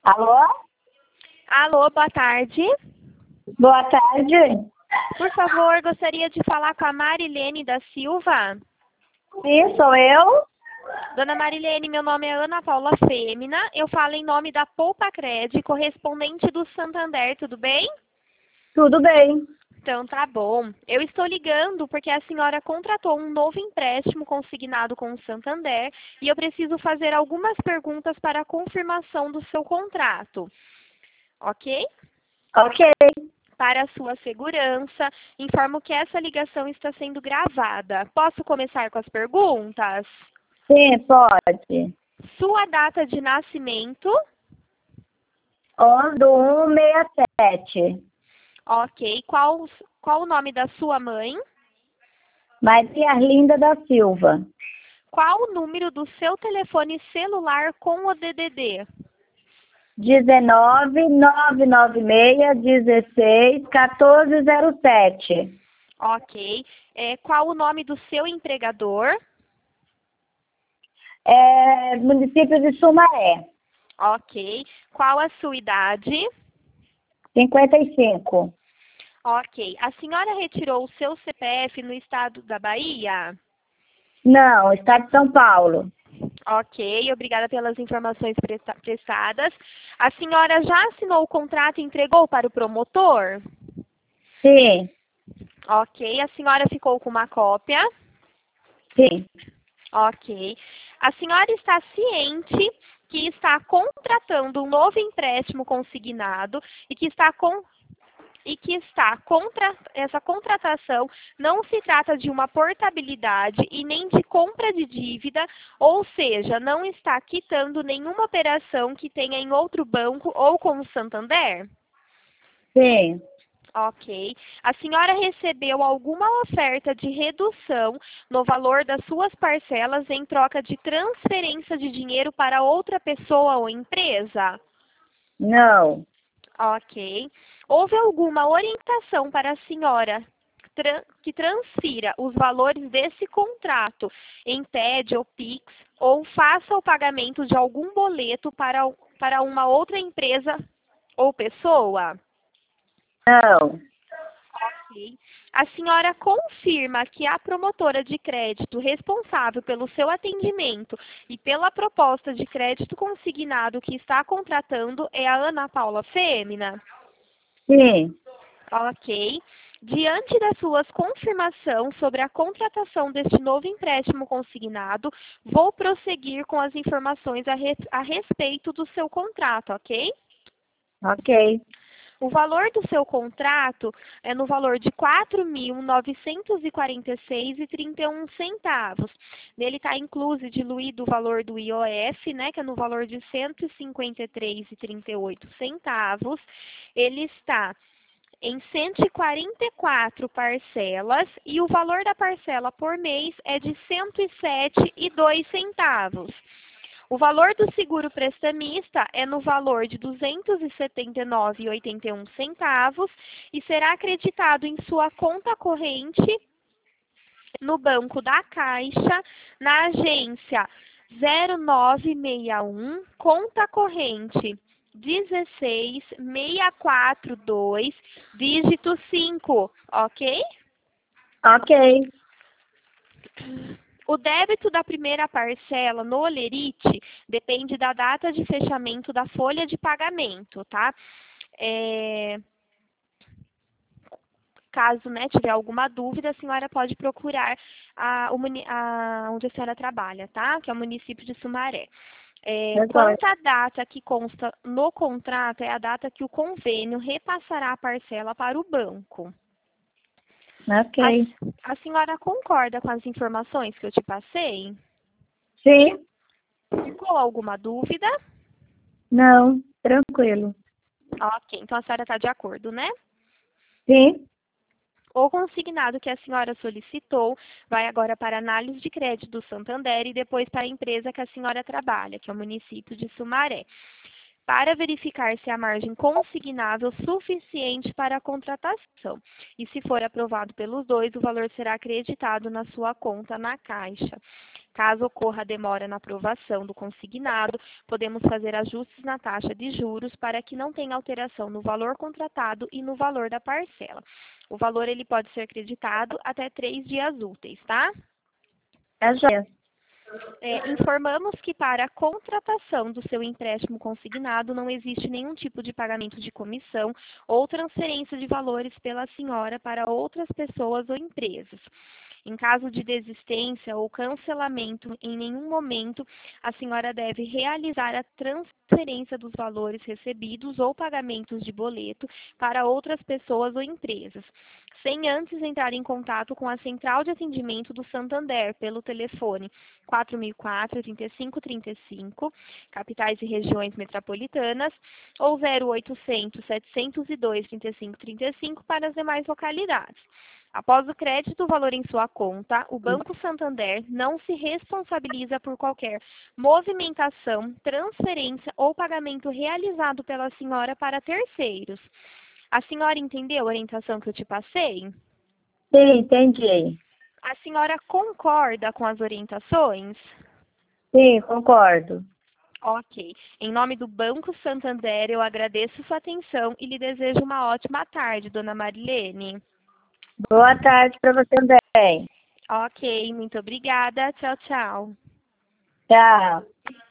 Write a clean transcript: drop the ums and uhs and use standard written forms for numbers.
Alô? Alô, boa tarde. Boa tarde. Por favor, gostaria de falar com a Marilene da Silva. Sim, sou eu. Dona Marilene, meu nome é Ana Paula Fêmina. Eu falo em nome da Poupa Cred, correspondente do Santander, tudo bem? Tudo bem. Então tá bom. Eu estou ligando porque a senhora contratou um novo empréstimo consignado com o Santander e eu preciso fazer algumas perguntas para a confirmação do seu contrato. Ok? Ok. Para a sua segurança, informo que essa ligação está sendo gravada. Posso começar com as perguntas? Sim, pode. Sua data de nascimento? 11/1/67. Ok. Qual o nome da sua mãe? Maria Arlinda da Silva. Qual o número do seu telefone celular com o DDD? 19 996 16 1407. Ok. Qual o nome do seu empregador? Município de Sumaré. Ok. Qual a sua idade? 55. Ok. A senhora retirou o seu CPF no estado da Bahia? Não, Estado de São Paulo. Ok, obrigada pelas informações prestadas. A senhora já assinou o contrato e entregou para o promotor? Sim, Ok, a senhora ficou com uma cópia? sim. Ok. A senhora está ciente que está contratando um novo empréstimo consignado e que essa contratação não se trata de uma portabilidade e nem de compra de dívida, ou seja, não está quitando nenhuma operação que tenha em outro banco ou com o Santander? Sim. Ok. A senhora recebeu alguma oferta de redução no valor das suas parcelas em troca de transferência de dinheiro para outra pessoa ou empresa? Não. Ok. Houve alguma orientação para a senhora que transfira os valores desse contrato em TED ou PIX ou faça o pagamento de algum boleto para uma outra empresa ou pessoa? Não. Ok. A senhora confirma que a promotora de crédito responsável pelo seu atendimento e pela proposta de crédito consignado que está contratando é a Ana Paula Fêmina? Sim. Ok. Diante das suas confirmações sobre a contratação deste novo empréstimo consignado, vou prosseguir com as informações a respeito do seu contrato, ok? Ok. O valor do seu contrato é no valor de R$ 4.946,31. Nele está diluído o valor do IOF, né, que é no valor de R$ 153,38. Ele está em 144 parcelas e o valor da parcela por mês é de R$ 107,02. O valor do seguro prestamista é no valor de R$ 279,81 e será acreditado em sua conta corrente no Banco da Caixa, na agência 0961, conta corrente 16642, dígito 5, ok? Ok. O débito da primeira parcela no Olerite depende da data de fechamento da folha de pagamento, tá? Caso, né, tiver alguma dúvida, a senhora pode procurar onde a senhora trabalha, tá? Que é o município de Sumaré. Quanto à data que consta no contrato, é a data que o convênio repassará a parcela para o banco. Ok. A senhora concorda com as informações que eu te passei? Sim. Ficou alguma dúvida? Não. Tranquilo. Ok, então a senhora está de acordo, né? Sim. O consignado que a senhora solicitou vai agora para a análise de crédito do Santander e depois para a empresa que a senhora trabalha, que é o município de Sumaré. para verificar se a margem consignável suficiente para a contratação. E se for aprovado pelos dois, o valor será acreditado na sua conta na Caixa. Caso ocorra demora na aprovação do consignado, podemos fazer ajustes na taxa de juros para que não tenha alteração no valor contratado e no valor da parcela. O valor ele pode ser acreditado até 3 dias úteis, tá? Tá joia. Informamos que para a contratação do seu empréstimo consignado não existe nenhum tipo de pagamento de comissão ou transferência de valores pela senhora para outras pessoas ou empresas. Em caso de desistência ou cancelamento, em nenhum momento a senhora deve realizar a transferência dos valores recebidos ou pagamentos de boleto para outras pessoas ou empresas, sem antes entrar em contato com a Central de Atendimento do Santander pelo telefone 4004-3535, capitais e regiões metropolitanas, ou 0800-702-3535 para as demais localidades. Após o crédito do valor em sua conta, o Banco Santander não se responsabiliza por qualquer movimentação, transferência ou pagamento realizado pela senhora para terceiros. A senhora entendeu a orientação que eu te passei? Sim, entendi. A senhora concorda com as orientações? Sim, concordo. Ok. Em nome do Banco Santander, eu agradeço sua atenção e lhe desejo uma ótima tarde, dona Marilene. Boa tarde para você também. Ok, muito obrigada. Tchau, tchau. Tchau.